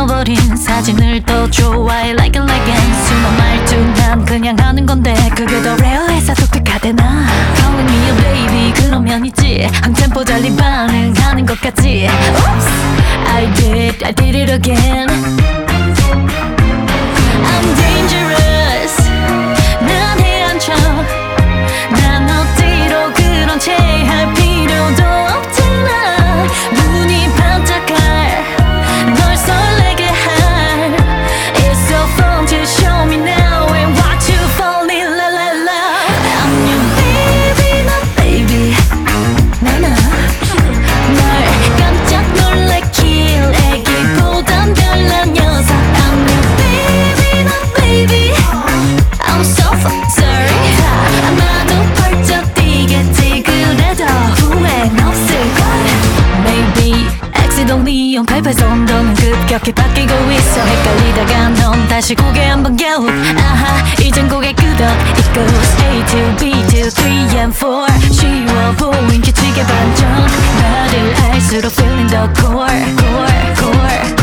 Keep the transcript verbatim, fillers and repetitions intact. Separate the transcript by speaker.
Speaker 1: 지워버린 사진을 더 좋아해 like it like it 순한 말투 난 그냥 하는 건데 그게 더 레어해서 독특하대나 Calling me a baby 그러면 있지 한 템포 달리 반응하는 것 같지 Oops I did I did it again I'm dangerous 난 헤엄쳐 난 어디로 그런 채 할 필요도 없잖아 눈이 반짝할 널 설레게 할 It's so fun to show me now and watch you fall in love, love, love I'm your baby, my baby 나나 널 깜짝 놀래킬 애기보단 별난 녀석 I'm your baby, my baby I'm so fucking sorry 아마도 펄쩍 뛰겠지 그래도 후회는 없을걸 Maybe accidentally 팔팔 온도는 급격히 바뀌고 있어 헷갈리다가 넌 다시 고개 한번 겨우 아하 이젠 고개 끄덕 It goes A to B to three and four 쉬워 보인 규칙의 반전 나를 알수록 feeling the core core core